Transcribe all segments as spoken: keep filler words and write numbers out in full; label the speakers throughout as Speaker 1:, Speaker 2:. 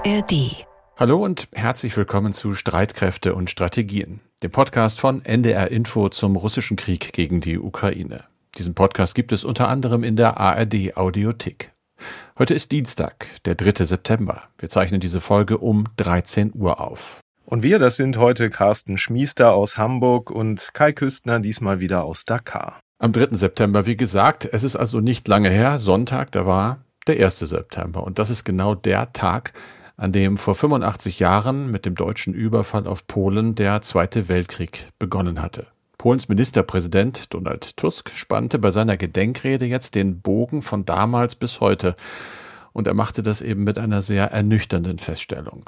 Speaker 1: R D.
Speaker 2: Hallo und herzlich willkommen zu Streitkräfte und Strategien, dem Podcast von N D R Info zum russischen Krieg gegen die Ukraine. Diesen Podcast gibt es unter anderem in der A R D Audiothek. Heute ist Dienstag, der dritte September. Wir zeichnen diese Folge um dreizehn Uhr auf.
Speaker 3: Und wir, das sind heute Carsten Schmiester aus Hamburg und Kai Küstner, diesmal wieder aus Dakar.
Speaker 2: Am dritten September, wie gesagt, es ist also nicht lange her, Sonntag, da war der erste September. Und das ist genau der Tag, an dem vor fünfundachtzig Jahren mit dem deutschen Überfall auf Polen der Zweite Weltkrieg begonnen hatte. Polens Ministerpräsident Donald Tusk spannte bei seiner Gedenkrede jetzt den Bogen von damals bis heute. Und er machte das eben mit einer sehr ernüchternden Feststellung.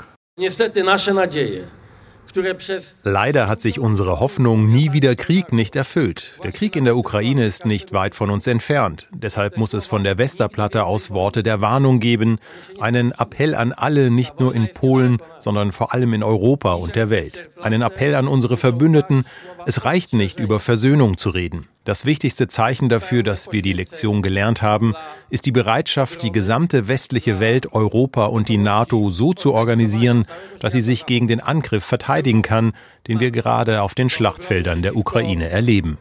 Speaker 4: Leider hat sich unsere Hoffnung, nie wieder Krieg, nicht erfüllt. Der Krieg in der Ukraine ist nicht weit von uns entfernt. Deshalb muss es von der Westerplatte aus Worte der Warnung geben. Einen Appell an alle, nicht nur in Polen, sondern vor allem in Europa und der Welt. Einen Appell an unsere Verbündeten. Es reicht nicht, über Versöhnung zu reden. Das wichtigste Zeichen dafür, dass wir die Lektion gelernt haben, ist die Bereitschaft, die gesamte westliche Welt, Europa und die NATO so zu organisieren, dass sie sich gegen den Angriff verteidigen kann, den wir gerade auf den Schlachtfeldern der Ukraine erleben.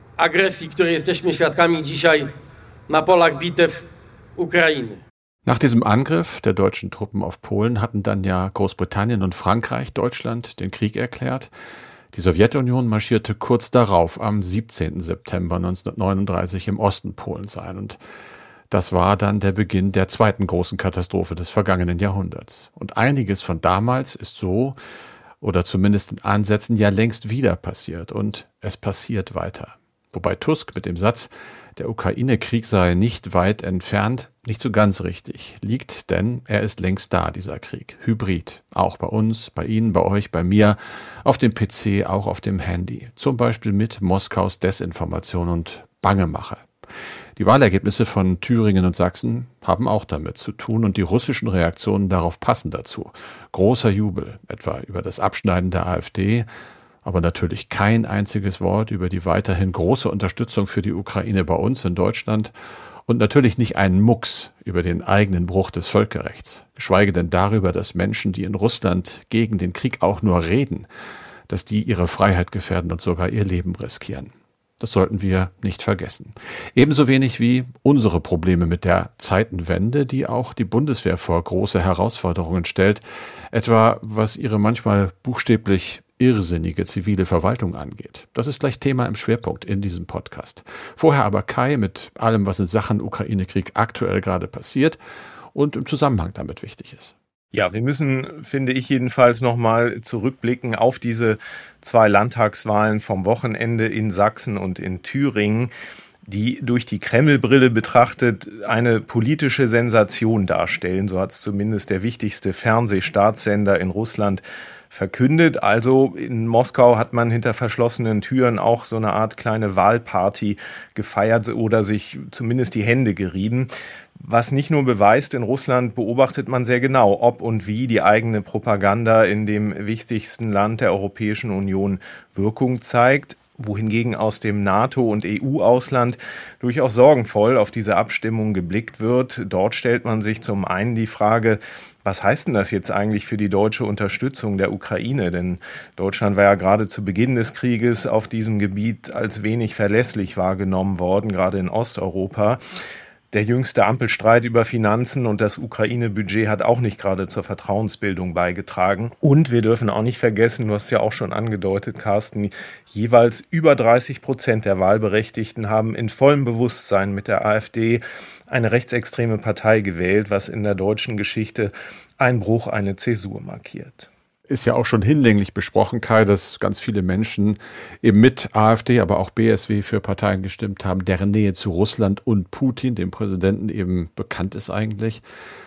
Speaker 2: Nach diesem Angriff der deutschen Truppen auf Polen hatten dann ja Großbritannien und Frankreich Deutschland den Krieg erklärt. Die Sowjetunion marschierte kurz darauf, am siebzehnten September neunzehnhundertneununddreißig, im Osten Polens ein. Und das war dann der Beginn der zweiten großen Katastrophe des vergangenen Jahrhunderts. Und einiges von damals ist so, oder zumindest in Ansätzen, ja längst wieder passiert. Und es passiert weiter. Wobei Tusk mit dem Satz, der Ukraine-Krieg sei nicht weit entfernt, nicht so ganz richtig liegt, denn er ist längst da, dieser Krieg. Hybrid. Auch bei uns, bei Ihnen, bei euch, bei mir, auf dem P C, auch auf dem Handy. Zum Beispiel mit Moskaus Desinformation und Bangemache. Die Wahlergebnisse von Thüringen und Sachsen haben auch damit zu tun und die russischen Reaktionen darauf passen dazu. Großer Jubel, etwa über das Abschneiden der AfD, aber natürlich kein einziges Wort über die weiterhin große Unterstützung für die Ukraine bei uns in Deutschland und natürlich nicht einen Mucks über den eigenen Bruch des Völkerrechts, geschweige denn darüber, dass Menschen, die in Russland gegen den Krieg auch nur reden, dass die ihre Freiheit gefährden und sogar ihr Leben riskieren. Das sollten wir nicht vergessen. Ebenso wenig wie unsere Probleme mit der Zeitenwende, die auch die Bundeswehr vor große Herausforderungen stellt, etwa was ihre manchmal buchstäblich irrsinnige zivile Verwaltung angeht. Das ist gleich Thema im Schwerpunkt in diesem Podcast. Vorher aber Kai mit allem, was in Sachen Ukraine-Krieg aktuell gerade passiert und im Zusammenhang damit wichtig ist.
Speaker 3: Ja, wir müssen, finde ich jedenfalls, nochmal zurückblicken auf diese zwei Landtagswahlen vom Wochenende in Sachsen und in Thüringen, die durch die Kreml-Brille betrachtet eine politische Sensation darstellen. So hat es zumindest der wichtigste Fernsehstaatssender in Russland verkündet. Also in Moskau hat man hinter verschlossenen Türen auch so eine Art kleine Wahlparty gefeiert oder sich zumindest die Hände gerieben. Was nicht nur beweist, in Russland beobachtet man sehr genau, ob und wie die eigene Propaganda in dem wichtigsten Land der Europäischen Union Wirkung zeigt, wohingegen aus dem NATO- und E U-Ausland durchaus sorgenvoll auf diese Abstimmung geblickt wird. Dort stellt man sich zum einen die Frage, was heißt denn das jetzt eigentlich für die deutsche Unterstützung der Ukraine? Denn Deutschland war ja gerade zu Beginn des Krieges auf diesem Gebiet als wenig verlässlich wahrgenommen worden, gerade in Osteuropa. Der jüngste Ampelstreit über Finanzen und das Ukraine-Budget hat auch nicht gerade zur Vertrauensbildung beigetragen. Und wir dürfen auch nicht vergessen, du hast ja auch schon angedeutet, Carsten, jeweils über dreißig Prozent der Wahlberechtigten haben in vollem Bewusstsein mit der AfD eine rechtsextreme Partei gewählt, was in der deutschen Geschichte ein Bruch, eine Zäsur markiert.
Speaker 2: Ist ja auch schon hinlänglich besprochen, Kai, dass ganz viele Menschen eben mit AfD, aber auch B S W für Parteien gestimmt haben, deren Nähe zu Russland und Putin, dem Präsidenten, eben bekannt ist eigentlich.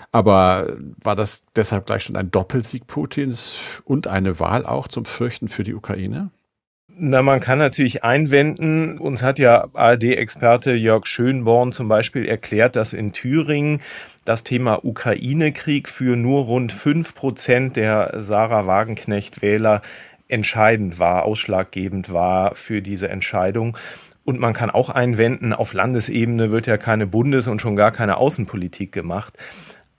Speaker 2: Aber war das deshalb gleich schon ein Doppelsieg Putins und eine Wahl auch zum Fürchten für die Ukraine?
Speaker 3: Na, man kann natürlich einwenden, uns hat ja A R D-Experte Jörg Schönborn zum Beispiel erklärt, dass in Thüringen das Thema Ukraine-Krieg für nur rund fünf Prozent der Sarah Wagenknecht-Wähler entscheidend war, ausschlaggebend war für diese Entscheidung. Und man kann auch einwenden, auf Landesebene wird ja keine Bundes- und schon gar keine Außenpolitik gemacht.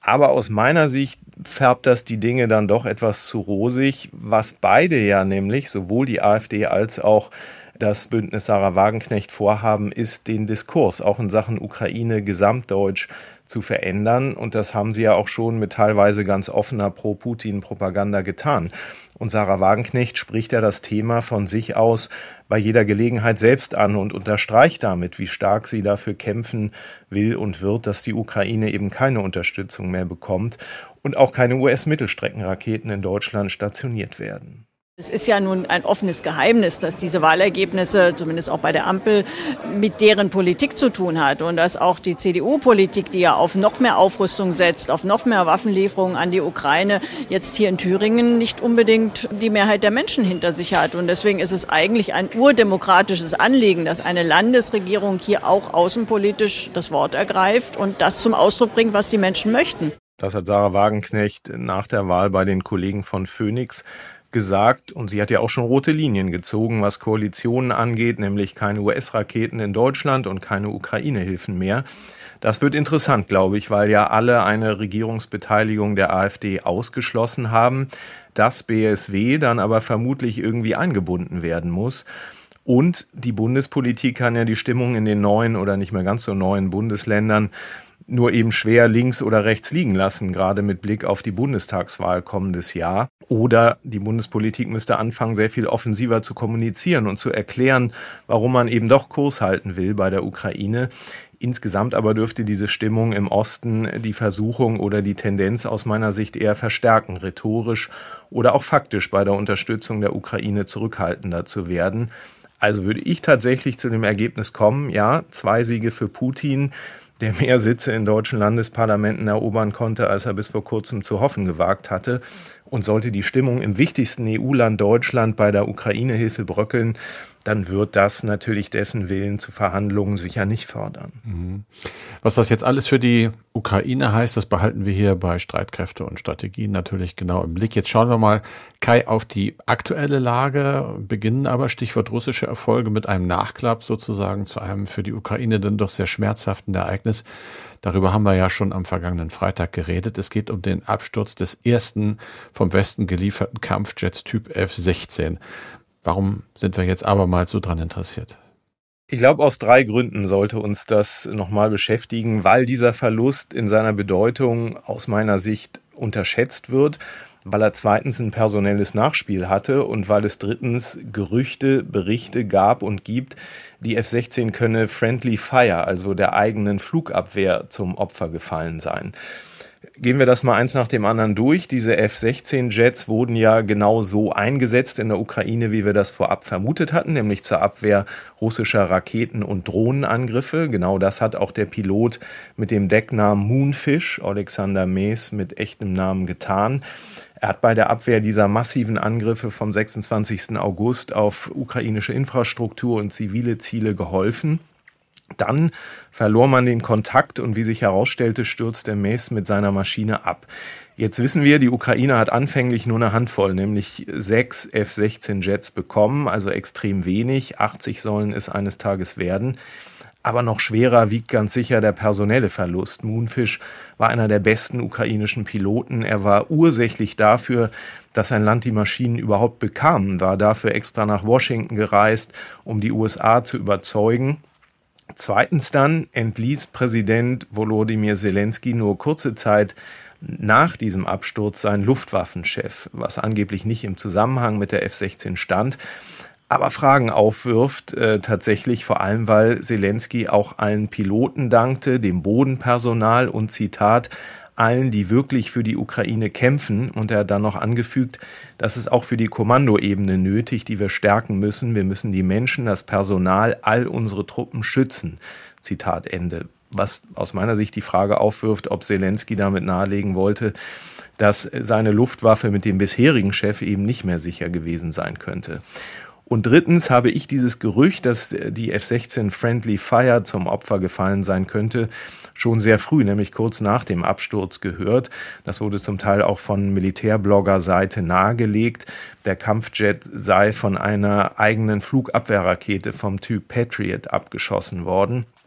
Speaker 3: Aber aus meiner Sicht färbt das die Dinge dann doch etwas zu rosig, was beide ja nämlich, sowohl die AfD als auch das Bündnis Sarah Wagenknecht vorhaben, ist, den Diskurs auch in Sachen Ukraine gesamtdeutsch zu verändern. Und das haben sie ja auch schon mit teilweise ganz offener Pro-Putin-Propaganda getan. Und Sarah Wagenknecht spricht ja das Thema von sich aus bei jeder Gelegenheit selbst an und unterstreicht damit, wie stark sie dafür kämpfen will und wird, dass die Ukraine eben keine Unterstützung mehr bekommt und auch keine U S-Mittelstreckenraketen in Deutschland stationiert werden.
Speaker 1: Es ist ja nun ein offenes Geheimnis, dass diese Wahlergebnisse, zumindest auch bei der Ampel, mit deren Politik zu tun hat. Und dass auch die C D U-Politik, die ja auf noch mehr Aufrüstung setzt, auf noch mehr Waffenlieferungen an die Ukraine, jetzt hier in Thüringen nicht unbedingt die Mehrheit der Menschen hinter sich hat. Und deswegen ist es eigentlich ein urdemokratisches Anliegen, dass eine Landesregierung hier auch außenpolitisch das Wort ergreift und das zum Ausdruck bringt, was die Menschen möchten.
Speaker 3: Das hat Sarah Wagenknecht nach der Wahl bei den Kollegen von Phoenix gesagt, und sie hat ja auch schon rote Linien gezogen, was Koalitionen angeht, nämlich keine U S-Raketen in Deutschland und keine Ukraine-Hilfen mehr. Das wird interessant, glaube ich, weil ja alle eine Regierungsbeteiligung der AfD ausgeschlossen haben, das B S W dann aber vermutlich irgendwie eingebunden werden muss. Und die Bundespolitik kann ja die Stimmung in den neuen oder nicht mehr ganz so neuen Bundesländern nur eben schwer links oder rechts liegen lassen, gerade mit Blick auf die Bundestagswahl kommendes Jahr. Oder die Bundespolitik müsste anfangen, sehr viel offensiver zu kommunizieren und zu erklären, warum man eben doch Kurs halten will bei der Ukraine. Insgesamt aber dürfte diese Stimmung im Osten die Versuchung oder die Tendenz aus meiner Sicht eher verstärken, rhetorisch oder auch faktisch bei der Unterstützung der Ukraine zurückhaltender zu werden. Also würde ich tatsächlich zu dem Ergebnis kommen, ja, zwei Siege für Putin, der mehr Sitze in deutschen Landesparlamenten erobern konnte, als er bis vor kurzem zu hoffen gewagt hatte. Und sollte die Stimmung im wichtigsten E U-Land Deutschland bei der Ukraine-Hilfe bröckeln, dann wird das natürlich dessen Willen zu Verhandlungen sicher nicht fördern.
Speaker 2: Was das jetzt alles für die Ukraine heißt, das behalten wir hier bei Streitkräfte und Strategien natürlich genau im Blick. Jetzt schauen wir mal, Kai, auf die aktuelle Lage, beginnen aber Stichwort russische Erfolge mit einem Nachklapp sozusagen zu einem für die Ukraine dann doch sehr schmerzhaften Ereignis. Darüber haben wir ja schon am vergangenen Freitag geredet. Es geht um den Absturz des ersten vom Westen gelieferten Kampfjets Typ F sechzehn. Warum sind wir jetzt abermals so dran interessiert?
Speaker 3: Ich glaube, aus drei Gründen sollte uns das nochmal beschäftigen, weil dieser Verlust in seiner Bedeutung aus meiner Sicht unterschätzt wird, weil er zweitens ein personelles Nachspiel hatte und weil es drittens Gerüchte, Berichte gab und gibt, die F sechzehn könne Friendly Fire, also der eigenen Flugabwehr, zum Opfer gefallen sein. Gehen wir das mal eins nach dem anderen durch. Diese F sechzehn Jets wurden ja genau so eingesetzt in der Ukraine, wie wir das vorab vermutet hatten, nämlich zur Abwehr russischer Raketen- und Drohnenangriffe. Genau das hat auch der Pilot mit dem Decknamen Moonfish, Alexander Mees mit echtem Namen, getan. Er hat bei der Abwehr dieser massiven Angriffe vom sechsundzwanzigsten August auf ukrainische Infrastruktur und zivile Ziele geholfen. Dann verlor man den Kontakt und wie sich herausstellte, stürzte Mees mit seiner Maschine ab. Jetzt wissen wir, die Ukraine hat anfänglich nur eine Handvoll, nämlich sechs F sechzehn Jets bekommen, also extrem wenig. achtzig sollen es eines Tages werden. Aber noch schwerer wiegt ganz sicher der personelle Verlust. Moonfish war einer der besten ukrainischen Piloten. Er war ursächlich dafür, dass ein Land die Maschinen überhaupt bekam, war dafür extra nach Washington gereist, um die U S A zu überzeugen. Zweitens dann entließ Präsident Volodymyr Zelensky nur kurze Zeit nach diesem Absturz seinen Luftwaffenchef, was angeblich nicht im Zusammenhang mit der F sechzehn stand, aber Fragen aufwirft, äh, tatsächlich vor allem, weil Zelensky auch allen Piloten dankte, dem Bodenpersonal und Zitat, allen, die wirklich für die Ukraine kämpfen. Und er hat dann noch angefügt, das ist auch für die Kommandoebene nötig, die wir stärken müssen. Wir müssen die Menschen, das Personal, all unsere Truppen schützen. Zitat Ende. Was aus meiner Sicht die Frage aufwirft, ob Zelensky damit nahelegen wollte, dass seine Luftwaffe mit dem bisherigen Chef eben nicht mehr sicher gewesen sein könnte. Und drittens habe ich dieses Gerücht, dass die F sechzehn Friendly Fire zum Opfer gefallen sein könnte, schon sehr früh, nämlich kurz nach dem Absturz gehört. Das wurde zum Teil auch von Militärblogger-Seite nahegelegt. Der Kampfjet sei von einer eigenen Flugabwehrrakete vom Typ Patriot abgeschossen worden.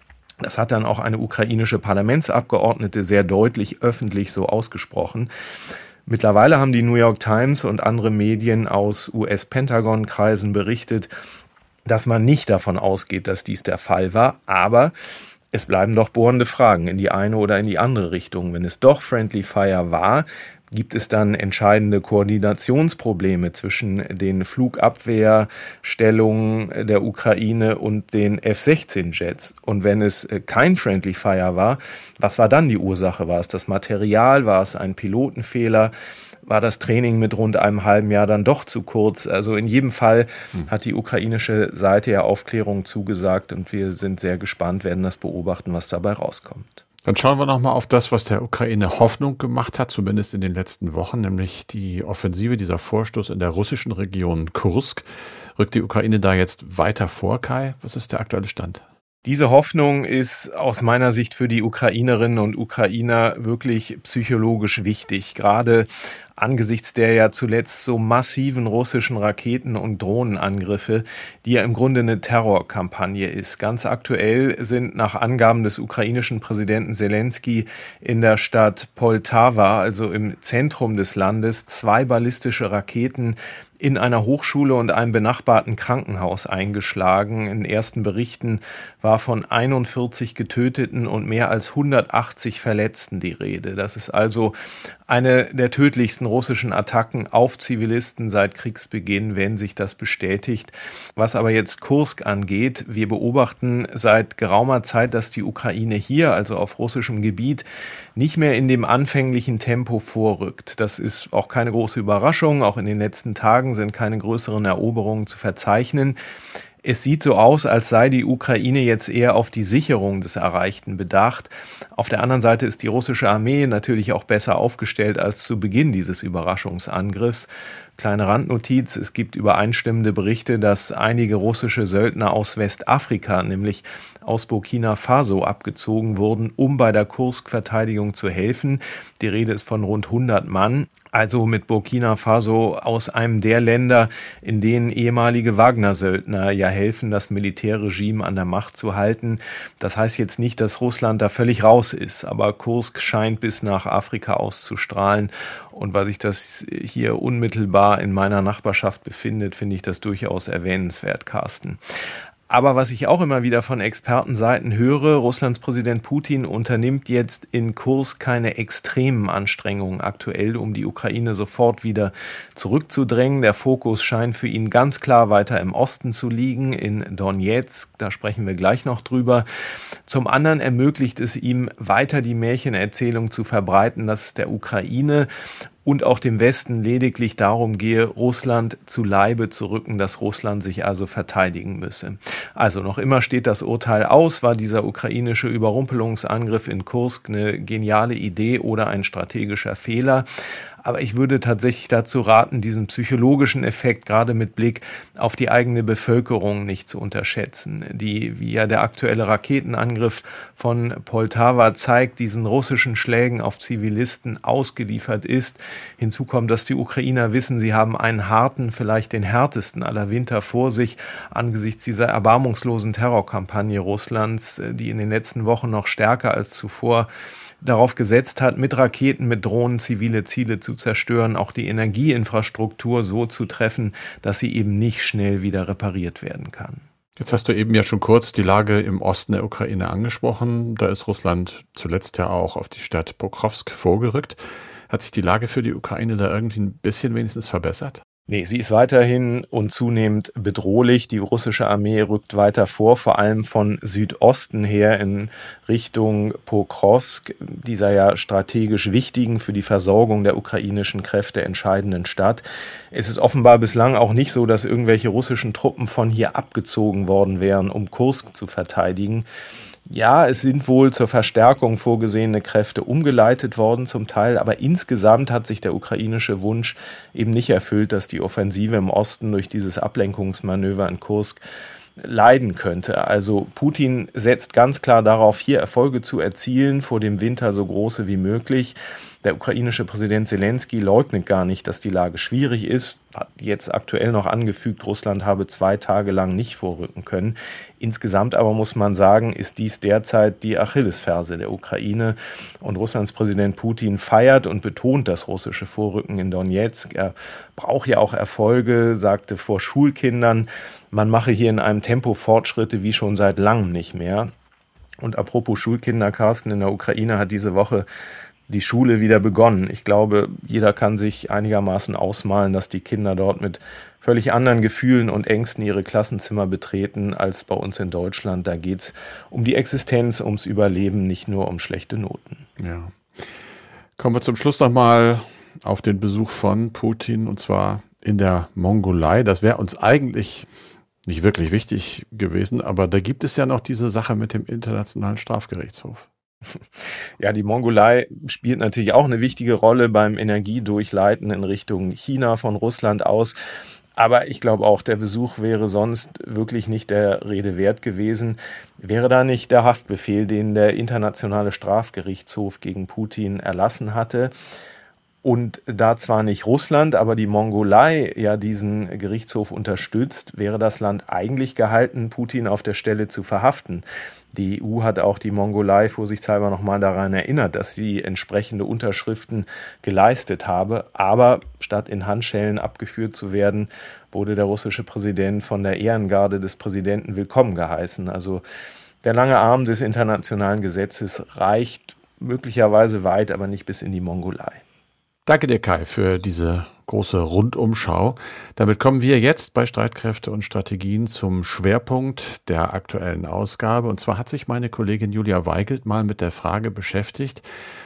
Speaker 3: Das hat dann auch eine ukrainische Parlamentsabgeordnete sehr deutlich öffentlich so ausgesprochen. Mittlerweile haben die New York Times und andere Medien aus U S-Pentagon-Kreisen berichtet, dass man nicht davon ausgeht, dass dies der Fall war, aber es bleiben doch bohrende Fragen in die eine oder in die andere Richtung. Wenn es doch Friendly Fire war, gibt es dann entscheidende Koordinationsprobleme zwischen den Flugabwehrstellungen der Ukraine und den F sechzehn Jets. Und wenn es kein Friendly Fire war, was war dann die Ursache? War es das Material? War es ein Pilotenfehler? War das Training mit rund einem halben Jahr dann doch zu kurz? Also in jedem Fall hat die ukrainische Seite ja Aufklärung zugesagt und wir sind sehr gespannt, werden das beobachten, was dabei rauskommt.
Speaker 2: Dann schauen wir nochmal auf das, was der Ukraine Hoffnung gemacht hat, zumindest in den letzten Wochen, nämlich die Offensive, dieser Vorstoß in der russischen Region Kursk. Rückt die Ukraine da jetzt weiter vor, Kai? Was ist der aktuelle Stand?
Speaker 3: Diese Hoffnung ist aus meiner Sicht für die Ukrainerinnen und Ukrainer wirklich psychologisch wichtig, gerade angesichts der ja zuletzt so massiven russischen Raketen- und Drohnenangriffe, die ja im Grunde eine Terrorkampagne ist. Ganz aktuell sind nach Angaben des ukrainischen Präsidenten Selenskyj in der Stadt Poltawa, also im Zentrum des Landes, zwei ballistische Raketen in einer Hochschule und einem benachbarten Krankenhaus eingeschlagen. In ersten Berichten war von einundvierzig Getöteten und mehr als hundertachtzig Verletzten die Rede. Das ist also eine der tödlichsten russischen Attacken auf Zivilisten seit Kriegsbeginn, wenn sich das bestätigt. Was aber jetzt Kursk angeht, wir beobachten seit geraumer Zeit, dass die Ukraine hier, also auf russischem Gebiet, nicht mehr in dem anfänglichen Tempo vorrückt. Das ist auch keine große Überraschung. Auch in den letzten Tagen sind keine größeren Eroberungen zu verzeichnen. Es sieht so aus, als sei die Ukraine jetzt eher auf die Sicherung des Erreichten bedacht. Auf der anderen Seite ist die russische Armee natürlich auch besser aufgestellt als zu Beginn dieses Überraschungsangriffs. Kleine Randnotiz, es gibt übereinstimmende Berichte, dass einige russische Söldner aus Westafrika, nämlich aus Burkina Faso, abgezogen wurden, um bei der Kursk-Verteidigung zu helfen. Die Rede ist von rund hundert Mann. Also mit Burkina Faso aus einem der Länder, in denen ehemalige Wagner-Söldner ja helfen, das Militärregime an der Macht zu halten. Das heißt jetzt nicht, dass Russland da völlig raus ist, aber Kursk scheint bis nach Afrika auszustrahlen. Und weil sich das hier unmittelbar in meiner Nachbarschaft befindet, finde ich das durchaus erwähnenswert, Carsten. Aber was ich auch immer wieder von Expertenseiten höre, Russlands Präsident Putin unternimmt jetzt in Kursk keine extremen Anstrengungen aktuell, um die Ukraine sofort wieder zurückzudrängen. Der Fokus scheint für ihn ganz klar weiter im Osten zu liegen, in Donetsk, da sprechen wir gleich noch drüber. Zum anderen ermöglicht es ihm, weiter die Märchenerzählung zu verbreiten, dass es der Ukraine und auch dem Westen lediglich darum gehe, Russland zu Leibe zu rücken, dass Russland sich also verteidigen müsse. Also noch immer steht das Urteil aus, war dieser ukrainische Überrumpelungsangriff in Kursk eine geniale Idee oder ein strategischer Fehler. Aber ich würde tatsächlich dazu raten, diesen psychologischen Effekt gerade mit Blick auf die eigene Bevölkerung nicht zu unterschätzen, die, wie ja der aktuelle Raketenangriff von Poltawa zeigt, diesen russischen Schlägen auf Zivilisten ausgeliefert ist. Hinzu kommt, dass die Ukrainer wissen, sie haben einen harten, vielleicht den härtesten aller Winter vor sich, angesichts dieser erbarmungslosen Terrorkampagne Russlands, die in den letzten Wochen noch stärker als zuvor darauf gesetzt hat, mit Raketen, mit Drohnen zivile Ziele zu zerstören, auch die Energieinfrastruktur so zu treffen, dass sie eben nicht schnell wieder repariert werden kann.
Speaker 2: Jetzt hast du eben ja schon kurz die Lage im Osten der Ukraine angesprochen. Da ist Russland zuletzt ja auch auf die Stadt Pokrovsk vorgerückt. Hat sich die Lage für die Ukraine da irgendwie ein bisschen wenigstens verbessert?
Speaker 3: Nee, sie ist weiterhin und zunehmend bedrohlich. Die russische Armee rückt weiter vor, vor allem von Südosten her in Richtung Pokrovsk, dieser ja strategisch wichtigen, für die Versorgung der ukrainischen Kräfte entscheidenden Stadt. Es ist offenbar bislang auch nicht so, dass irgendwelche russischen Truppen von hier abgezogen worden wären, um Kursk zu verteidigen. Ja, es sind wohl zur Verstärkung vorgesehene Kräfte umgeleitet worden zum Teil, aber insgesamt hat sich der ukrainische Wunsch eben nicht erfüllt, dass die Offensive im Osten durch dieses Ablenkungsmanöver in Kursk leiden könnte. Also Putin setzt ganz klar darauf, hier Erfolge zu erzielen, vor dem Winter so große wie möglich. Der ukrainische Präsident Zelensky leugnet gar nicht, dass die Lage schwierig ist. Hat jetzt aktuell noch angefügt, Russland habe zwei Tage lang nicht vorrücken können. Insgesamt aber muss man sagen, ist dies derzeit die Achillesferse der Ukraine. Und Russlands Präsident Putin feiert und betont das russische Vorrücken in Donetsk. Er braucht ja auch Erfolge, sagte vor Schulkindern, man mache hier in einem Tempo Fortschritte wie schon seit langem nicht mehr. Und apropos Schulkinder, Carsten, in der Ukraine hat diese Woche die Schule wieder begonnen. Ich glaube, jeder kann sich einigermaßen ausmalen, dass die Kinder dort mit völlig anderen Gefühlen und Ängsten ihre Klassenzimmer betreten als bei uns in Deutschland. Da geht es um die Existenz, ums Überleben, nicht nur um schlechte Noten.
Speaker 2: Ja. Kommen wir zum Schluss nochmal auf den Besuch von Putin, und zwar in der Mongolei. Das wäre uns eigentlich nicht wirklich wichtig gewesen, aber da gibt es ja noch diese Sache mit dem Internationalen Strafgerichtshof.
Speaker 3: Ja, die Mongolei spielt natürlich auch eine wichtige Rolle beim Energiedurchleiten in Richtung China von Russland aus. Aber ich glaube auch, der Besuch wäre sonst wirklich nicht der Rede wert gewesen. Wäre da nicht der Haftbefehl, den der Internationale Strafgerichtshof gegen Putin erlassen hatte. Und da zwar nicht Russland, aber die Mongolei ja diesen Gerichtshof unterstützt, wäre das Land eigentlich gehalten, Putin auf der Stelle zu verhaften. Die E U hat auch die Mongolei vorsichtshalber nochmal daran erinnert, dass sie entsprechende Unterschriften geleistet habe. Aber statt in Handschellen abgeführt zu werden, wurde der russische Präsident von der Ehrengarde des Präsidenten willkommen geheißen. Also der lange Arm des internationalen Gesetzes reicht möglicherweise weit, aber nicht bis in die Mongolei.
Speaker 2: Danke dir, Kai, für diese große Rundumschau. Damit kommen wir jetzt bei Streitkräfte und Strategien zum Schwerpunkt der aktuellen Ausgabe. Und zwar hat sich meine Kollegin Julia Weigelt mal mit der Frage beschäftigt,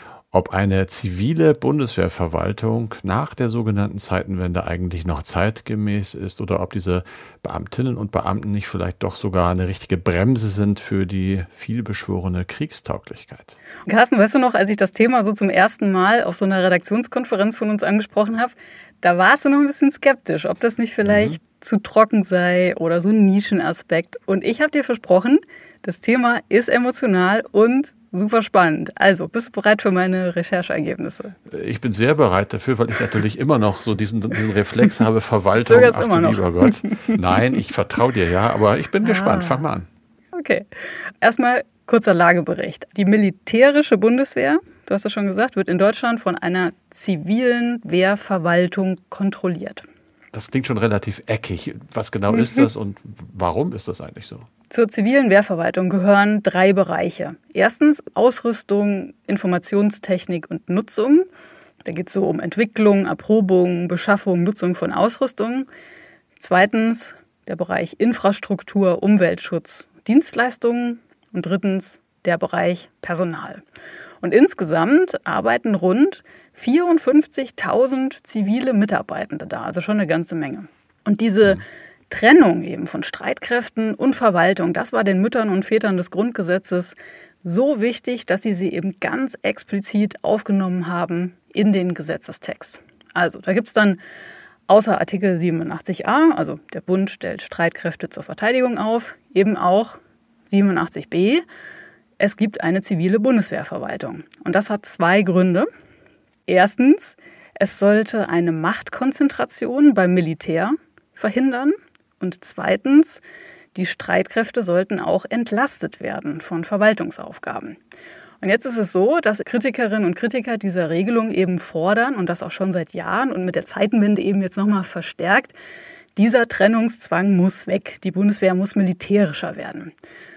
Speaker 2: ob eine zivile Bundeswehrverwaltung nach der sogenannten Zeitenwende eigentlich noch zeitgemäß ist oder ob diese Beamtinnen und Beamten nicht vielleicht doch sogar eine richtige Bremse sind für die vielbeschworene Kriegstauglichkeit.
Speaker 5: Carsten, weißt du noch, als ich das Thema so zum ersten Mal auf so einer Redaktionskonferenz von uns angesprochen habe, da warst du noch ein bisschen skeptisch, ob das nicht vielleicht mhm. zu trocken sei oder so ein Nischenaspekt. Und ich habe dir versprochen, das Thema ist emotional und super spannend. Also, bist du bereit für meine Rechercheergebnisse?
Speaker 2: Ich bin sehr bereit dafür, weil ich natürlich immer noch so diesen, diesen Reflex habe, Verwaltung, ach du lieber Gott. Nein, ich vertraue dir ja, aber ich bin ah. gespannt. Fang mal an.
Speaker 5: Okay. Erstmal kurzer Lagebericht. Die militärische Bundeswehr, du hast es schon gesagt, wird in Deutschland von einer zivilen Wehrverwaltung kontrolliert.
Speaker 2: Das klingt schon relativ eckig. Was genau mhm. ist das und warum ist das eigentlich so?
Speaker 5: Zur zivilen Wehrverwaltung gehören drei Bereiche. Erstens Ausrüstung, Informationstechnik und Nutzung. Da geht es so um Entwicklung, Erprobung, Beschaffung, Nutzung von Ausrüstung. Zweitens der Bereich Infrastruktur, Umweltschutz, Dienstleistungen. Und drittens der Bereich Personal. Und insgesamt arbeiten rund vierundfünfzigtausend zivile Mitarbeitende da, also schon eine ganze Menge. Und diese mhm. Trennung eben von Streitkräften und Verwaltung, das war den Müttern und Vätern des Grundgesetzes so wichtig, dass sie sie eben ganz explizit aufgenommen haben in den Gesetzestext. Also da gibt es dann außer Artikel siebenundachtzig a, also der Bund stellt Streitkräfte zur Verteidigung auf, eben auch siebenundachtzig b, es gibt eine zivile Bundeswehrverwaltung. Und das hat zwei Gründe. Erstens, es sollte eine Machtkonzentration beim Militär verhindern. Und zweitens, die Streitkräfte sollten auch entlastet werden von Verwaltungsaufgaben. Und jetzt ist es so, dass Kritikerinnen und Kritiker dieser Regelung eben fordern, und das auch schon seit Jahren und mit der Zeitenwende eben jetzt nochmal verstärkt, dieser Trennungszwang muss weg. Die Bundeswehr muss militärischer werden.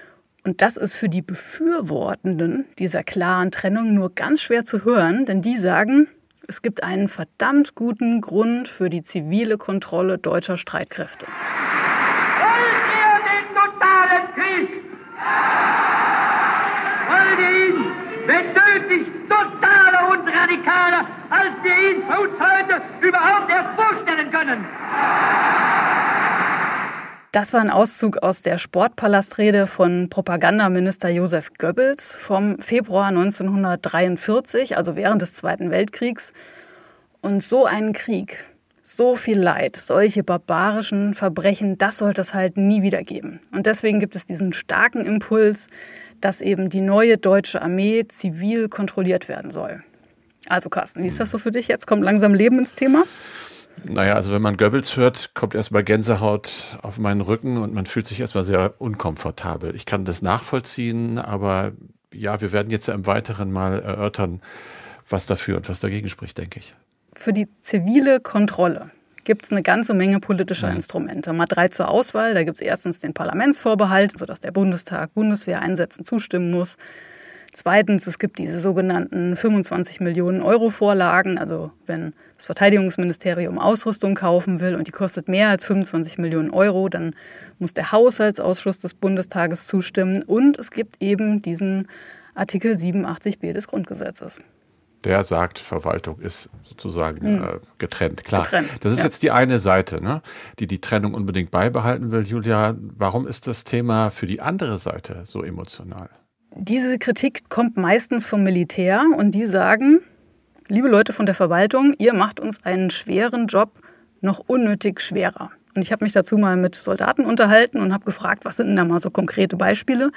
Speaker 5: Und das ist für die Befürwortenden dieser klaren Trennung nur ganz schwer zu hören, denn die sagen, es gibt einen verdammt guten Grund für die zivile Kontrolle deutscher Streitkräfte.
Speaker 6: Wollt ihr den totalen Krieg? Wollen wir ihn, wenn nötig, totaler und radikaler, als wir ihn für uns heute überhaupt erst vorstellen können?
Speaker 5: Das war ein Auszug aus der Sportpalastrede von Propagandaminister Josef Goebbels vom Februar neunzehnhundertdreiundvierzig, also während des Zweiten Weltkriegs. Und so einen Krieg, So viel Leid, solche barbarischen Verbrechen, das sollte es halt nie wieder geben. Und deswegen gibt es diesen starken Impuls, dass eben die neue deutsche Armee zivil kontrolliert werden soll. Also Carsten, wie ist das so für dich? Jetzt kommt langsam Leben ins Thema.
Speaker 2: Naja, also wenn man Goebbels hört, kommt erstmal Gänsehaut auf meinen Rücken und man fühlt sich erstmal sehr unkomfortabel. Ich kann das nachvollziehen, aber ja, wir werden jetzt ja im Weiteren mal erörtern, was dafür und was dagegen spricht, denke ich.
Speaker 5: Für die zivile Kontrolle gibt es eine ganze Menge politischer
Speaker 2: Mhm.
Speaker 5: Instrumente. Mal drei zur Auswahl. Da gibt es erstens den Parlamentsvorbehalt, sodass der Bundestag Bundeswehreinsätzen zustimmen muss. Zweitens, es gibt diese sogenannten fünfundzwanzig Millionen Euro Vorlagen. Also wenn das Verteidigungsministerium Ausrüstung kaufen will und die kostet mehr als fünfundzwanzig Millionen Euro, dann muss der Haushaltsausschuss des Bundestages zustimmen. Und es gibt eben diesen Artikel siebenundachtzig b des Grundgesetzes.
Speaker 2: Der sagt, Verwaltung ist sozusagen
Speaker 5: Mhm.
Speaker 2: äh, getrennt. Klar,
Speaker 5: Getrennt,
Speaker 2: das ist
Speaker 5: ja.
Speaker 2: jetzt die eine Seite, ne, die die Trennung unbedingt beibehalten will. Julia, warum ist das Thema für die andere Seite so emotional?
Speaker 5: Diese Kritik kommt meistens vom Militär und die sagen, liebe Leute von der Verwaltung, ihr macht uns einen schweren Job noch unnötig schwerer. Und ich habe mich dazu mal mit Soldaten unterhalten und habe gefragt, was sind denn da mal so konkrete Beispiele?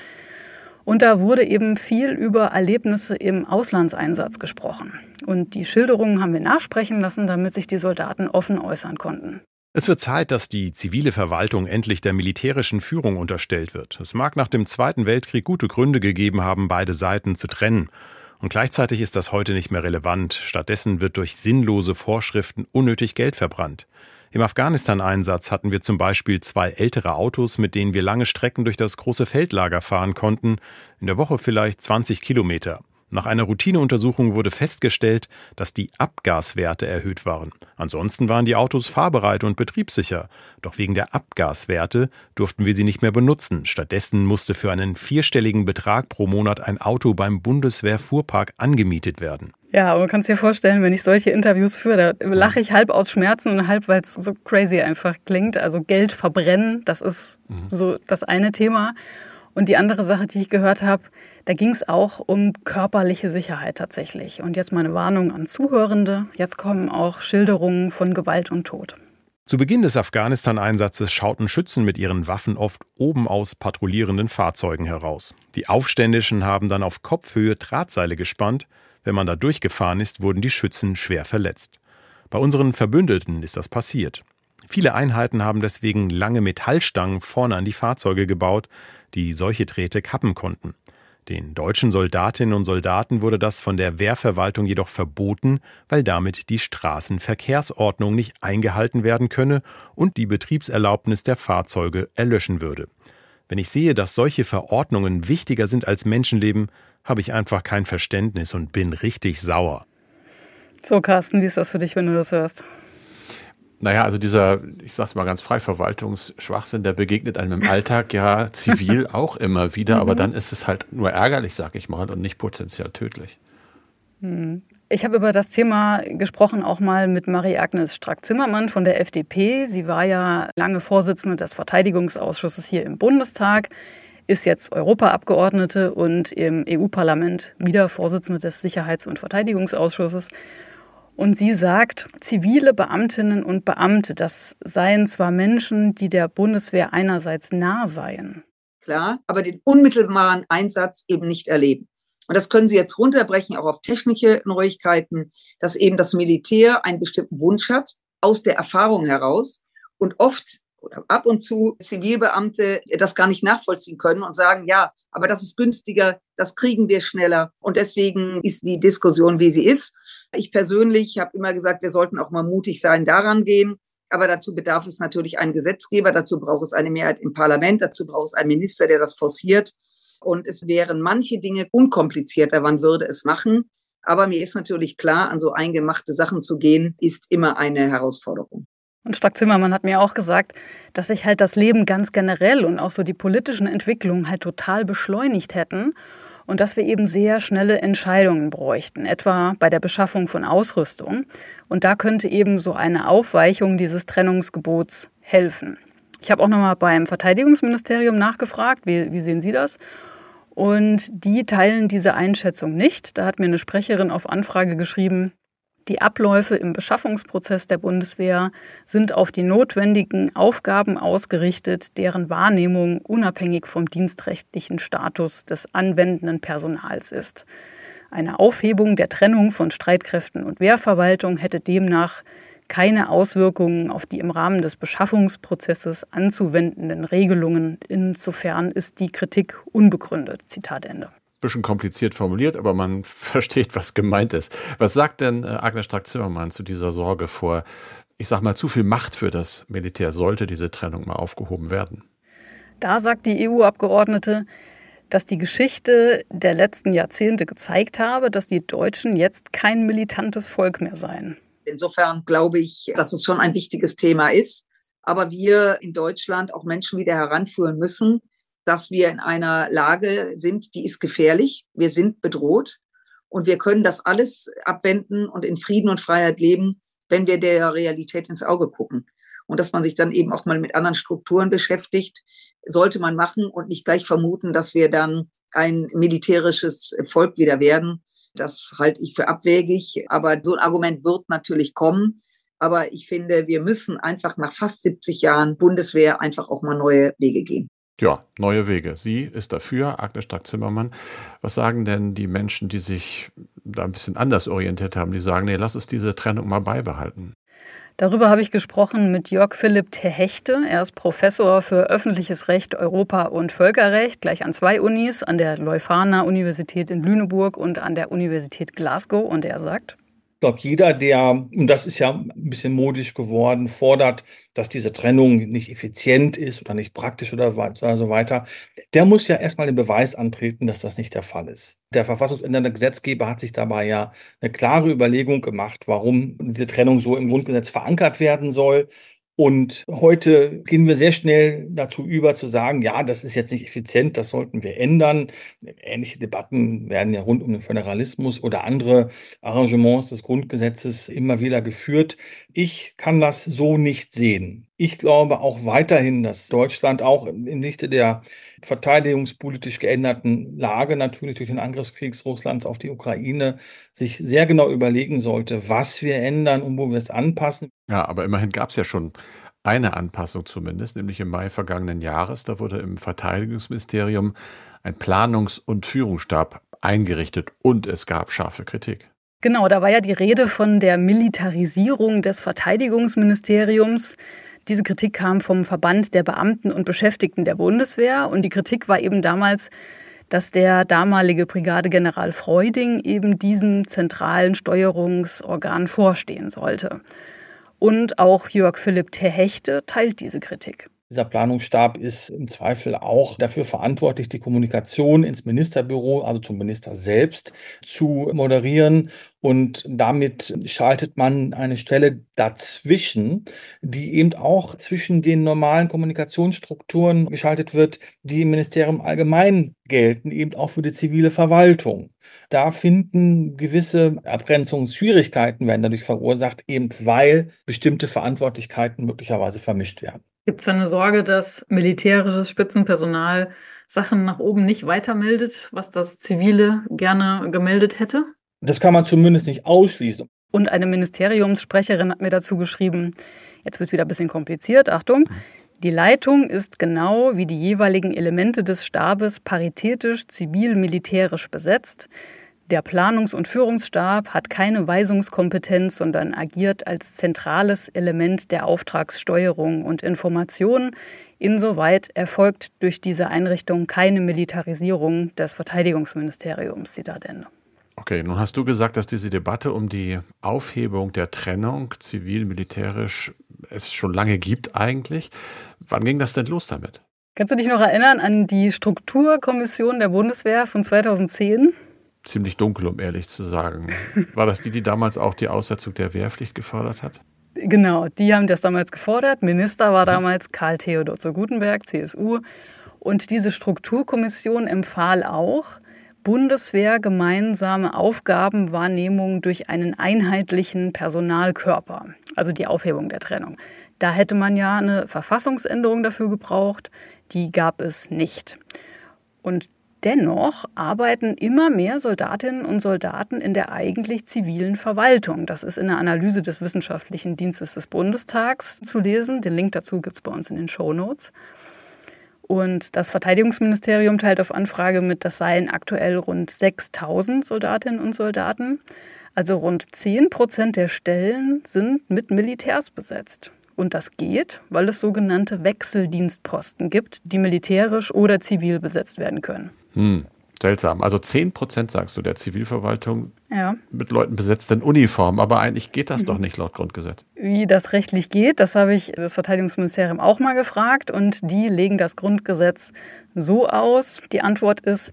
Speaker 5: Und da wurde eben viel über Erlebnisse im Auslandseinsatz gesprochen. Und die Schilderungen haben wir nachsprechen lassen, damit sich die Soldaten offen äußern konnten.
Speaker 4: Es wird Zeit, dass die zivile Verwaltung endlich der militärischen Führung unterstellt wird. Es mag nach dem Zweiten Weltkrieg gute Gründe gegeben haben, beide Seiten zu trennen. Und gleichzeitig ist das heute nicht mehr relevant. Stattdessen wird durch sinnlose Vorschriften unnötig Geld verbrannt. Im Afghanistan-Einsatz hatten wir zum Beispiel zwei ältere Autos, mit denen wir lange Strecken durch das große Feldlager fahren konnten, in der Woche vielleicht zwanzig Kilometer. Nach einer Routineuntersuchung wurde festgestellt, dass die Abgaswerte erhöht waren. Ansonsten waren die Autos fahrbereit und betriebssicher. Doch wegen der Abgaswerte durften wir sie nicht mehr benutzen. Stattdessen musste für einen vierstelligen Betrag pro Monat ein Auto beim Bundeswehrfuhrpark angemietet werden.
Speaker 5: Ja, aber man kann es dir vorstellen, wenn ich solche Interviews führe, da lache ich halb aus Schmerzen und halb, weil es so crazy einfach klingt. Also Geld verbrennen, das ist mhm. so das eine Thema. Und die andere Sache, die ich gehört habe, da ging es auch um körperliche Sicherheit tatsächlich. Und jetzt meine Warnung an Zuhörende, jetzt kommen auch Schilderungen von Gewalt und Tod.
Speaker 4: Zu Beginn des Afghanistan-Einsatzes schauten Schützen mit ihren Waffen oft oben aus patrouillierenden Fahrzeugen heraus. Die Aufständischen haben dann auf Kopfhöhe Drahtseile gespannt. Wenn man da durchgefahren ist, wurden die Schützen schwer verletzt. Bei unseren Verbündeten ist das passiert. Viele Einheiten haben deswegen lange Metallstangen vorne an die Fahrzeuge gebaut, die solche Drähte kappen konnten. Den deutschen Soldatinnen und Soldaten wurde das von der Wehrverwaltung jedoch verboten, weil damit die Straßenverkehrsordnung nicht eingehalten werden könne und die Betriebserlaubnis der Fahrzeuge erlöschen würde. Wenn ich sehe, dass solche Verordnungen wichtiger sind als Menschenleben, habe ich einfach kein Verständnis und bin richtig sauer.
Speaker 5: So, Carsten, wie ist das für dich, wenn du das hörst?
Speaker 2: Naja, also dieser, ich sag's mal ganz frei, Verwaltungsschwachsinn, der begegnet einem im Alltag ja zivil auch immer wieder, aber dann ist es halt nur ärgerlich, sag ich mal, und nicht potenziell tödlich.
Speaker 5: Ich habe über das Thema gesprochen auch mal mit Marie-Agnes Strack-Zimmermann von der F D P. Sie war ja lange Vorsitzende des Verteidigungsausschusses hier im Bundestag, ist jetzt Europaabgeordnete und im E U-Parlament wieder Vorsitzende des Sicherheits- und Verteidigungsausschusses. Und sie sagt, zivile Beamtinnen und Beamte, das seien zwar Menschen, die der Bundeswehr einerseits nah seien.
Speaker 7: Klar, aber den unmittelbaren Einsatz eben nicht erleben. Und das können Sie jetzt runterbrechen, auch auf technische Neuigkeiten, dass eben das Militär einen bestimmten Wunsch hat, aus der Erfahrung heraus und oft oder ab und zu Zivilbeamte das gar nicht nachvollziehen können und sagen, ja, aber das ist günstiger, das kriegen wir schneller. Und deswegen ist die Diskussion, wie sie ist. Ich persönlich habe immer gesagt, wir sollten auch mal mutig sein, daran gehen. Aber dazu bedarf es natürlich einen Gesetzgeber, dazu braucht es eine Mehrheit im Parlament, dazu braucht es einen Minister, der das forciert. Und es wären manche Dinge unkomplizierter, man würde es machen. Aber mir ist natürlich klar, an so eingemachte Sachen zu gehen, ist immer eine Herausforderung.
Speaker 5: Und Strack-Zimmermann hat mir auch gesagt, dass sich halt das Leben ganz generell und auch so die politischen Entwicklungen halt total beschleunigt hätten. Und dass wir eben sehr schnelle Entscheidungen bräuchten, etwa bei der Beschaffung von Ausrüstung. Und da könnte eben so eine Aufweichung dieses Trennungsgebots helfen. Ich habe auch nochmal beim Verteidigungsministerium nachgefragt, wie, wie sehen Sie das? Und die teilen diese Einschätzung nicht. Da hat mir eine Sprecherin auf Anfrage geschrieben, Die Abläufe im Beschaffungsprozess der Bundeswehr sind auf die notwendigen Aufgaben ausgerichtet, deren Wahrnehmung unabhängig vom dienstrechtlichen Status des anwendenden Personals ist. Eine Aufhebung der Trennung von Streitkräften und Wehrverwaltung hätte demnach keine Auswirkungen auf die im Rahmen des Beschaffungsprozesses anzuwendenden Regelungen. Insofern ist die Kritik unbegründet. Zitat Ende.
Speaker 2: Bisschen kompliziert formuliert, aber man versteht, was gemeint ist. Was sagt denn Agnes Strack-Zimmermann zu dieser Sorge vor, ich sag mal, zu viel Macht für das Militär? Sollte diese Trennung mal aufgehoben werden?
Speaker 5: Da sagt die E U-Abgeordnete, dass die Geschichte der letzten Jahrzehnte gezeigt habe, dass die Deutschen jetzt kein militantes Volk mehr seien.
Speaker 7: Insofern glaube ich, dass es schon ein wichtiges Thema ist, aber wir in Deutschland auch Menschen wieder heranführen müssen, dass wir in einer Lage sind, die ist gefährlich. Wir sind bedroht und wir können das alles abwenden und in Frieden und Freiheit leben, wenn wir der Realität ins Auge gucken. Und dass man sich dann eben auch mal mit anderen Strukturen beschäftigt, sollte man machen und nicht gleich vermuten, dass wir dann ein militärisches Volk wieder werden. Das halte ich für abwegig. Aber so ein Argument wird natürlich kommen. Aber ich finde, wir müssen einfach nach fast siebzig Jahren Bundeswehr einfach auch mal neue Wege gehen.
Speaker 2: Ja, neue Wege. Sie ist dafür, Agnes Strack-Zimmermann. Was sagen denn die Menschen, die sich da ein bisschen anders orientiert haben, die sagen, nee, lass uns diese Trennung mal beibehalten?
Speaker 5: Darüber habe ich gesprochen mit Jörg Philipp Terhechte. Er ist Professor für öffentliches Recht, Europa- und Völkerrecht, gleich an zwei Unis, an der Leuphana-Universität in Lüneburg und an der Universität Glasgow. Und er sagt:
Speaker 8: Ich glaube, jeder, der, und das ist ja ein bisschen modisch geworden, fordert, dass diese Trennung nicht effizient ist oder nicht praktisch oder so weiter, der muss ja erstmal den Beweis antreten, dass das nicht der Fall ist. Der verfassungsändernde Gesetzgeber hat sich dabei ja eine klare Überlegung gemacht, warum diese Trennung so im Grundgesetz verankert werden soll. Und heute gehen wir sehr schnell dazu über, zu sagen, ja, das ist jetzt nicht effizient, das sollten wir ändern. Ähnliche Debatten werden ja rund um den Föderalismus oder andere Arrangements des Grundgesetzes immer wieder geführt. Ich kann das so nicht sehen. Ich glaube auch weiterhin, dass Deutschland auch im Lichte der verteidigungspolitisch geänderten Lage, natürlich durch den Angriffskrieg Russlands auf die Ukraine, sich sehr genau überlegen sollte, was wir ändern und wo wir es anpassen.
Speaker 2: Ja, aber immerhin gab es ja schon eine Anpassung zumindest, nämlich im Mai vergangenen Jahres. Da wurde im Verteidigungsministerium ein Planungs- und Führungsstab eingerichtet und es gab scharfe Kritik.
Speaker 5: Genau, da war ja die Rede von der Militarisierung des Verteidigungsministeriums. Diese Kritik kam vom Verband der Beamten und Beschäftigten der Bundeswehr. Und die Kritik war eben damals, dass der damalige Brigadegeneral Freuding eben diesem zentralen Steuerungsorgan vorstehen sollte. Und auch Jörg Philipp Terhechte teilt diese Kritik.
Speaker 8: Dieser Planungsstab ist im Zweifel auch dafür verantwortlich, die Kommunikation ins Ministerbüro, also zum Minister selbst, zu moderieren. Und damit schaltet man eine Stelle dazwischen, die eben auch zwischen den normalen Kommunikationsstrukturen geschaltet wird, die im Ministerium allgemein gelten, eben auch für die zivile Verwaltung. Da finden gewisse Abgrenzungsschwierigkeiten, werden dadurch verursacht, eben weil bestimmte Verantwortlichkeiten möglicherweise vermischt werden.
Speaker 5: Gibt es eine Sorge, dass militärisches Spitzenpersonal Sachen nach oben nicht weitermeldet, was das Zivile gerne gemeldet hätte?
Speaker 8: Das kann man zumindest nicht ausschließen.
Speaker 5: Und eine Ministeriumssprecherin hat mir dazu geschrieben, jetzt wird es wieder ein bisschen kompliziert, Achtung, die Leitung ist genau wie die jeweiligen Elemente des Stabes paritätisch zivil-militärisch besetzt. Der Planungs- und Führungsstab hat keine Weisungskompetenz, sondern agiert als zentrales Element der Auftragssteuerung und Information. Insoweit erfolgt durch diese Einrichtung keine Militarisierung des Verteidigungsministeriums. Zitat Ende.
Speaker 2: Okay, nun hast du gesagt, dass diese Debatte um die Aufhebung der Trennung zivil-militärisch es schon lange gibt eigentlich. Wann ging das denn los damit?
Speaker 5: Kannst du dich noch erinnern an die Strukturkommission der Bundeswehr von zweitausendzehn?
Speaker 2: Ziemlich dunkel, um ehrlich zu sagen. War das die, die damals auch die Aussetzung der Wehrpflicht gefordert hat?
Speaker 5: Genau, die haben das damals gefordert. Minister war damals Karl Theodor zu Guttenberg, C S U. Und diese Strukturkommission empfahl auch, Bundeswehr gemeinsame Aufgabenwahrnehmung durch einen einheitlichen Personalkörper, also die Aufhebung der Trennung. Da hätte man ja eine Verfassungsänderung dafür gebraucht, die gab es nicht. Und Dennoch arbeiten immer mehr Soldatinnen und Soldaten in der eigentlich zivilen Verwaltung. Das ist in der Analyse des Wissenschaftlichen Dienstes des Bundestags zu lesen. Den Link dazu gibt es bei uns in den Shownotes. Und das Verteidigungsministerium teilt auf Anfrage mit, das seien aktuell rund sechstausend Soldatinnen und Soldaten. Also rund zehn Prozent der Stellen sind mit Militärs besetzt. Und das geht, weil es sogenannte Wechseldienstposten gibt, die militärisch oder zivil besetzt werden können.
Speaker 2: Hm, seltsam. Also zehn Prozent, sagst du, der Zivilverwaltung
Speaker 5: ja.
Speaker 2: mit Leuten besetzt in Uniform. Aber eigentlich geht das mhm. doch nicht laut Grundgesetz.
Speaker 5: Wie das rechtlich geht, das habe ich das Verteidigungsministerium auch mal gefragt. Und die legen das Grundgesetz so aus. Die Antwort ist,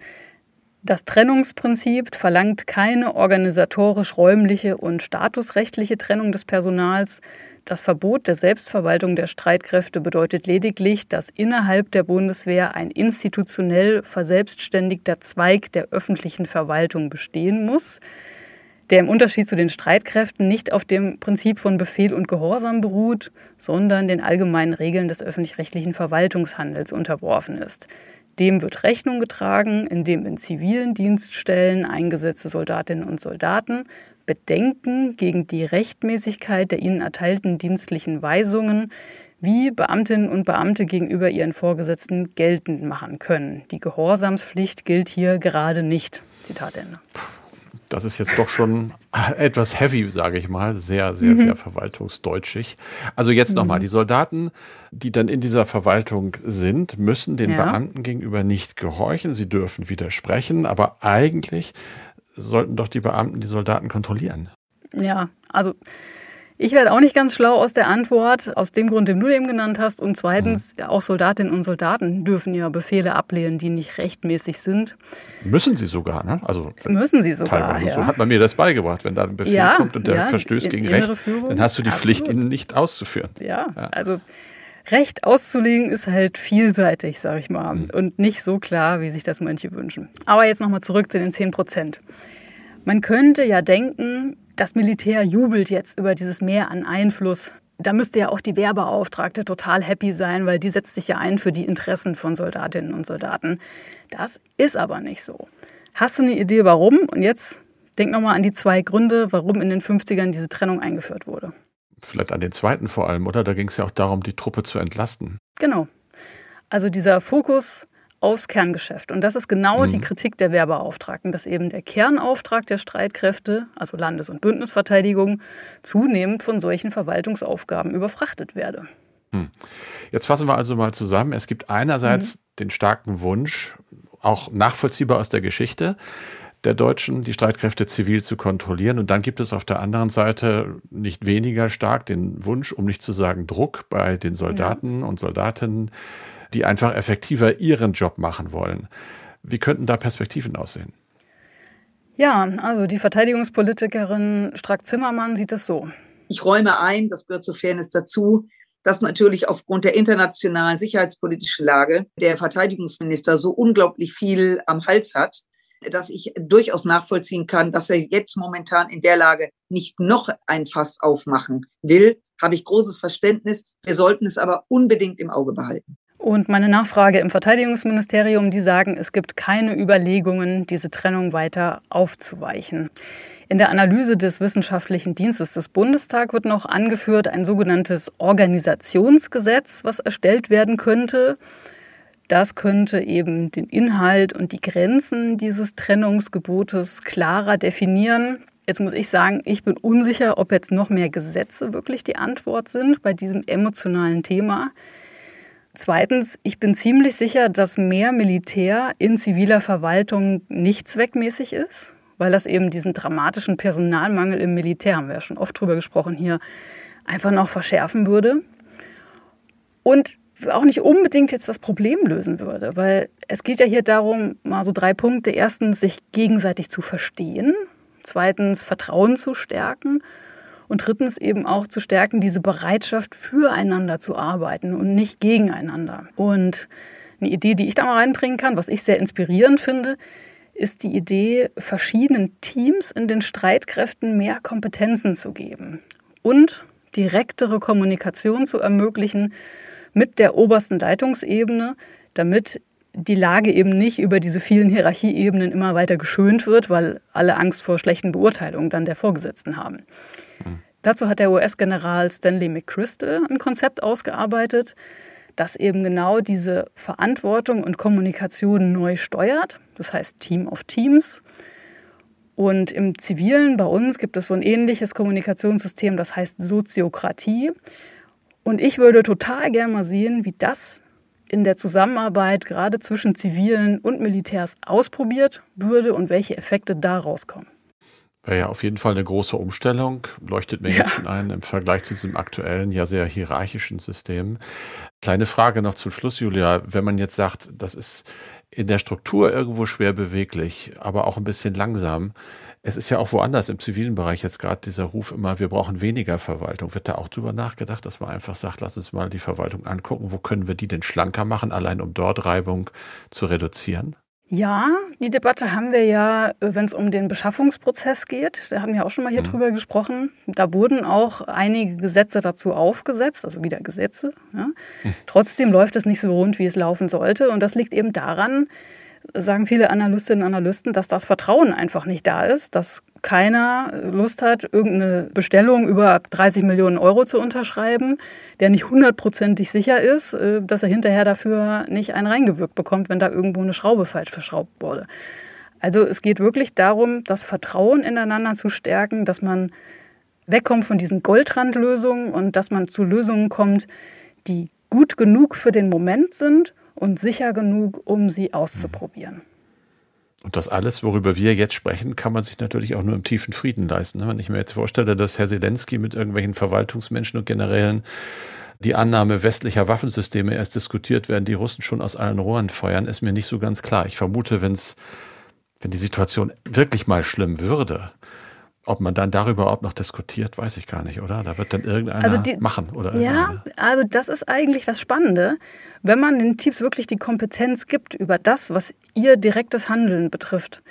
Speaker 5: das Trennungsprinzip verlangt keine organisatorisch-räumliche und statusrechtliche Trennung des Personals. Das Verbot der Selbstverwaltung der Streitkräfte bedeutet lediglich, dass innerhalb der Bundeswehr ein institutionell verselbstständigter Zweig der öffentlichen Verwaltung bestehen muss, der im Unterschied zu den Streitkräften nicht auf dem Prinzip von Befehl und Gehorsam beruht, sondern den allgemeinen Regeln des öffentlich-rechtlichen Verwaltungshandels unterworfen ist. Dem wird Rechnung getragen, indem in zivilen Dienststellen eingesetzte Soldatinnen und Soldaten Bedenken gegen die Rechtmäßigkeit der ihnen erteilten dienstlichen Weisungen wie Beamtinnen und Beamte gegenüber ihren Vorgesetzten geltend machen können. Die Gehorsamspflicht gilt hier gerade nicht. Zitat Ende.
Speaker 2: Das ist jetzt doch schon etwas heavy, sage ich mal. Sehr, sehr, mhm. sehr verwaltungsdeutschig. Also jetzt nochmal, mhm. die Soldaten, die dann in dieser Verwaltung sind, müssen den ja. Beamten gegenüber nicht gehorchen. Sie dürfen widersprechen, aber eigentlich sollten doch die Beamten die Soldaten kontrollieren.
Speaker 5: Ja, also ich werde auch nicht ganz schlau aus der Antwort, aus dem Grund, den du eben genannt hast. Und zweitens, mhm. auch Soldatinnen und Soldaten dürfen ja Befehle ablehnen, die nicht rechtmäßig sind.
Speaker 2: Müssen sie sogar, ne? Also
Speaker 5: müssen sie sogar,
Speaker 2: teilweise.
Speaker 5: Ja.
Speaker 2: So hat man mir das beigebracht. Wenn da ein Befehl
Speaker 5: ja,
Speaker 2: kommt und der
Speaker 5: ja,
Speaker 2: verstößt gegen Recht,
Speaker 5: Führung,
Speaker 2: dann hast du die
Speaker 5: absolut.
Speaker 2: Pflicht, ihn nicht auszuführen.
Speaker 5: Ja, ja, also Recht auszulegen ist halt vielseitig, sag ich mal. Mhm. Und nicht so klar, wie sich das manche wünschen. Aber jetzt nochmal zurück zu den zehn Prozent. Man könnte ja denken, das Militär jubelt jetzt über dieses Mehr an Einfluss. Da müsste ja auch die Wehrbeauftragte total happy sein, weil die setzt sich ja ein für die Interessen von Soldatinnen und Soldaten. Das ist aber nicht so. Hast du eine Idee, warum? Und jetzt denk nochmal an die zwei Gründe, warum in den fünfzigern diese Trennung eingeführt wurde.
Speaker 2: Vielleicht an den zweiten vor allem, oder? Da ging es ja auch darum, die Truppe zu entlasten.
Speaker 5: Genau. Also dieser Fokus aufs Kerngeschäft. Und das ist genau mhm. die Kritik der Wehrbeauftragten, dass eben der Kernauftrag der Streitkräfte, also Landes- und Bündnisverteidigung, zunehmend von solchen Verwaltungsaufgaben überfrachtet werde.
Speaker 2: Hm. Jetzt fassen wir also mal zusammen. Es gibt einerseits mhm. den starken Wunsch, auch nachvollziehbar aus der Geschichte, der Deutschen, die Streitkräfte zivil zu kontrollieren. Und dann gibt es auf der anderen Seite nicht weniger stark den Wunsch, um nicht zu sagen Druck bei den Soldaten ja. und Soldatinnen, die einfach effektiver ihren Job machen wollen. Wie könnten da Perspektiven aussehen?
Speaker 5: Ja, also die Verteidigungspolitikerin Strack-Zimmermann sieht es so.
Speaker 7: Ich räume ein, das gehört zur Fairness dazu, dass natürlich aufgrund der internationalen sicherheitspolitischen Lage der Verteidigungsminister so unglaublich viel am Hals hat, dass ich durchaus nachvollziehen kann, dass er jetzt momentan in der Lage nicht noch ein Fass aufmachen will. Habe ich großes Verständnis. Wir sollten es aber unbedingt im Auge behalten.
Speaker 5: Und meine Nachfrage im Verteidigungsministerium, die sagen, es gibt keine Überlegungen, diese Trennung weiter aufzuweichen. In der Analyse des Wissenschaftlichen Dienstes des Bundestags wird noch angeführt ein sogenanntes Organisationsgesetz, was erstellt werden könnte. Das könnte eben den Inhalt und die Grenzen dieses Trennungsgebotes klarer definieren. Jetzt muss ich sagen, ich bin unsicher, ob jetzt noch mehr Gesetze wirklich die Antwort sind bei diesem emotionalen Thema. Zweitens, ich bin ziemlich sicher, dass mehr Militär in ziviler Verwaltung nicht zweckmäßig ist, weil das eben diesen dramatischen Personalmangel im Militär, haben wir ja schon oft drüber gesprochen hier, einfach noch verschärfen würde. Und auch nicht unbedingt jetzt das Problem lösen würde, weil es geht ja hier darum, mal so drei Punkte. Erstens, sich gegenseitig zu verstehen. Zweitens, Vertrauen zu stärken. Und drittens eben auch zu stärken, diese Bereitschaft, füreinander zu arbeiten und nicht gegeneinander. Und eine Idee, die ich da mal reinbringen kann, was ich sehr inspirierend finde, ist die Idee, verschiedenen Teams in den Streitkräften mehr Kompetenzen zu geben und direktere Kommunikation zu ermöglichen mit der obersten Leitungsebene, damit die Lage eben nicht über diese vielen Hierarchieebenen immer weiter geschönt wird, weil alle Angst vor schlechten Beurteilungen dann der Vorgesetzten haben. Mhm. Dazu hat der U S-General Stanley McChrystal ein Konzept ausgearbeitet, das eben genau diese Verantwortung und Kommunikation neu steuert. Das heißt Team of Teams. Und im Zivilen bei uns gibt es so ein ähnliches Kommunikationssystem, das heißt Soziokratie. Und ich würde total gerne mal sehen, wie das in der Zusammenarbeit gerade zwischen Zivilen und Militärs ausprobiert würde und welche Effekte da rauskommen.
Speaker 2: Wäre ja auf jeden Fall eine große Umstellung, leuchtet mir ja jetzt schon ein im Vergleich zu diesem aktuellen, ja sehr hierarchischen System. Kleine Frage noch zum Schluss, Julia. Wenn man jetzt sagt, das ist in der Struktur irgendwo schwer beweglich, aber auch ein bisschen langsam. Es ist ja auch woanders im zivilen Bereich jetzt gerade dieser Ruf immer, wir brauchen weniger Verwaltung. Wird da auch drüber nachgedacht, dass man einfach sagt, lass uns mal die Verwaltung angucken, wo können wir die denn schlanker machen, allein um dort Reibung zu reduzieren?
Speaker 5: Ja, die Debatte haben wir ja, wenn es um den Beschaffungsprozess geht. Da hatten wir auch schon mal hier mhm. drüber gesprochen. Da wurden auch einige Gesetze dazu aufgesetzt, also wieder Gesetze. Ja. Mhm. Trotzdem läuft es nicht so rund, wie es laufen sollte. Und das liegt eben daran, sagen viele Analystinnen und Analysten, dass das Vertrauen einfach nicht da ist, dass keiner Lust hat, irgendeine Bestellung über dreißig Millionen Euro zu unterschreiben, der nicht hundertprozentig sicher ist, dass er hinterher dafür nicht einen reingewirkt bekommt, wenn da irgendwo eine Schraube falsch verschraubt wurde. Also es geht wirklich darum, das Vertrauen ineinander zu stärken, dass man wegkommt von diesen Goldrandlösungen und dass man zu Lösungen kommt, die gut genug für den Moment sind und sicher genug, um sie auszuprobieren.
Speaker 2: Und das alles, worüber wir jetzt sprechen, kann man sich natürlich auch nur im tiefen Frieden leisten. Wenn ich mir jetzt vorstelle, dass Herr Zelensky mit irgendwelchen Verwaltungsmenschen und Generälen die Annahme westlicher Waffensysteme erst diskutiert werden, die Russen schon aus allen Rohren feuern, ist mir nicht so ganz klar. Ich vermute, wenn's, wenn die Situation wirklich mal schlimm würde, ob man dann darüber überhaupt noch diskutiert, weiß ich gar nicht, oder? Da wird dann irgendeiner
Speaker 5: also die,
Speaker 2: machen, oder?
Speaker 5: Ja, also das ist eigentlich das Spannende. Wenn man den Teams wirklich die Kompetenz gibt über das, was ihr direktes Handeln betrifft,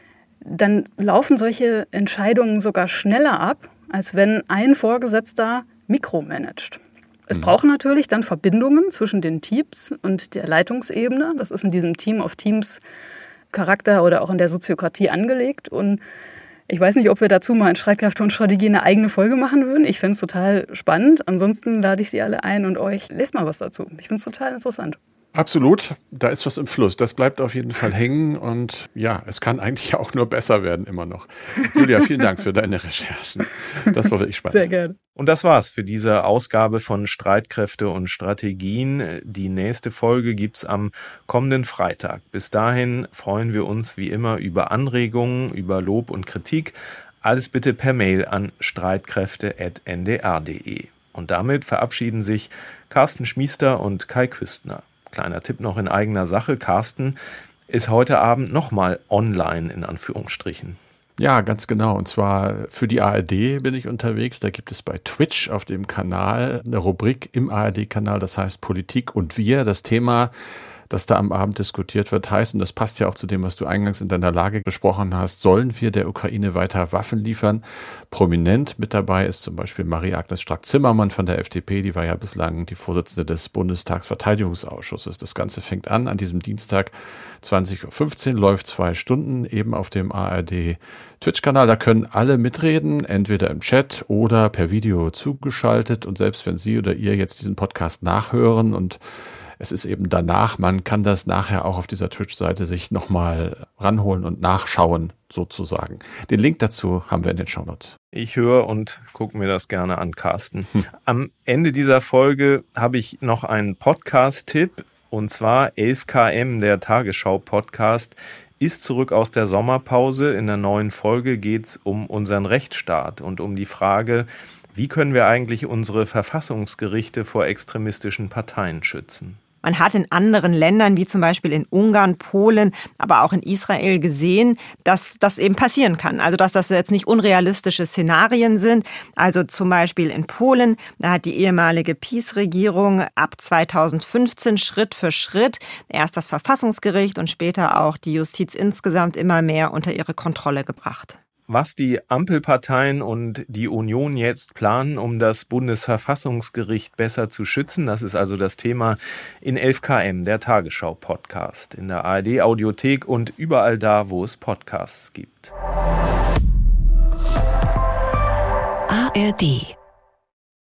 Speaker 5: dann laufen solche Entscheidungen sogar schneller ab, als wenn ein Vorgesetzter mikromanagt. Es mhm. brauchen natürlich dann Verbindungen zwischen den Teams und der Leitungsebene. Das ist in diesem Team of Teams Charakter oder auch in der Soziokratie angelegt. Und ich weiß nicht, ob wir dazu mal in Streitkräfte und Strategie eine eigene Folge machen würden. Ich fände es total spannend. Ansonsten lade ich Sie alle ein und euch, lest mal was dazu. Ich finde es total interessant.
Speaker 2: Absolut, da ist was im Fluss. Das bleibt auf jeden Fall hängen und ja, es kann eigentlich auch nur besser werden immer noch. Julia, vielen Dank für deine Recherchen. Das war wirklich spannend.
Speaker 5: Sehr gerne.
Speaker 3: Und das war's für diese Ausgabe von Streitkräfte und Strategien. Die nächste Folge gibt's am kommenden Freitag. Bis dahin freuen wir uns wie immer über Anregungen, über Lob und Kritik. Alles bitte per Mail an streitkräfte at n d r punkt d e. Und damit verabschieden sich Carsten Schmiester und Kai Küstner. Kleiner Tipp noch in eigener Sache. Carsten ist heute Abend nochmal online, in Anführungsstrichen.
Speaker 2: Ja, ganz genau. Und zwar für die A R D bin ich unterwegs. Da gibt es bei Twitch auf dem Kanal eine Rubrik im A R D-Kanal, das heißt Politik und wir. Das Thema, das da am Abend diskutiert wird, heißt, und das passt ja auch zu dem, was du eingangs in deiner Lage besprochen hast, sollen wir der Ukraine weiter Waffen liefern? Prominent mit dabei ist zum Beispiel Marie-Agnes Strack-Zimmermann von der F D P, die war ja bislang die Vorsitzende des Bundestagsverteidigungsausschusses. Das Ganze fängt an an diesem Dienstag zwanzig Uhr fünfzehn, läuft zwei Stunden eben auf dem A R D Twitch-Kanal. Da können alle mitreden, entweder im Chat oder per Video zugeschaltet. Und selbst wenn Sie oder ihr jetzt diesen Podcast nachhören und es ist eben danach, man kann das nachher auch auf dieser Twitch-Seite sich nochmal ranholen und nachschauen, sozusagen. Den Link dazu haben wir in den Shownotes.
Speaker 3: Ich höre und gucke mir das gerne an, Carsten. Hm. Am Ende dieser Folge habe ich noch einen Podcast-Tipp, und zwar elf Kilometer, der Tagesschau-Podcast, ist zurück aus der Sommerpause. In der neuen Folge geht es um unseren Rechtsstaat und um die Frage, wie können wir eigentlich unsere Verfassungsgerichte vor extremistischen Parteien schützen?
Speaker 9: Man hat in anderen Ländern, wie zum Beispiel in Ungarn, Polen, aber auch in Israel gesehen, dass das eben passieren kann. Also dass das jetzt nicht unrealistische Szenarien sind. Also zum Beispiel in Polen, da hat die ehemalige PiS-Regierung ab zweitausendfünfzehn Schritt für Schritt erst das Verfassungsgericht und später auch die Justiz insgesamt immer mehr unter ihre Kontrolle gebracht.
Speaker 3: Was die Ampelparteien und die Union jetzt planen, um das Bundesverfassungsgericht besser zu schützen, das ist also das Thema in elf K M, der Tagesschau-Podcast, in der A R D-Audiothek und überall da, wo es Podcasts gibt.
Speaker 10: A R D